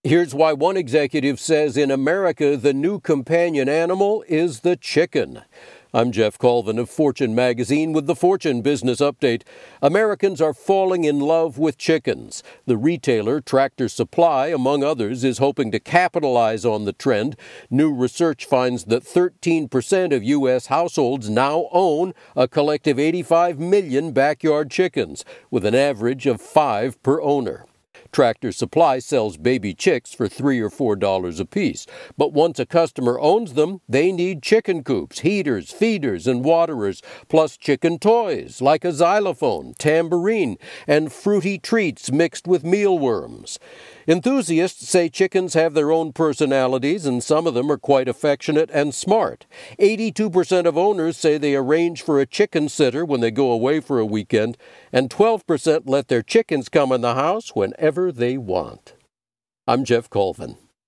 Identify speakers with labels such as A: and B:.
A: Here's why one executive says in America the new companion animal is the chicken. I'm Jeff Colvin of Fortune magazine with the Fortune Business Update. Americans are falling in love with chickens. The retailer Tractor Supply, among others, is hoping to capitalize on the trend. New research finds that 13% of U.S. households now own a collective 85 million backyard chickens, with an average of 5 per owner. Tractor Supply sells baby chicks for $3 or $4 apiece. But once a customer owns them, they need chicken coops, heaters, feeders, and waterers, plus chicken toys like a xylophone, tambourine, and fruity treats mixed with mealworms. Enthusiasts say chickens have their own personalities, and some of them are quite affectionate and smart. 82% of owners say they arrange for a chicken sitter when they go away for a weekend, and 12% let their chickens come in the house whenever they want. I'm Jeff Colvin.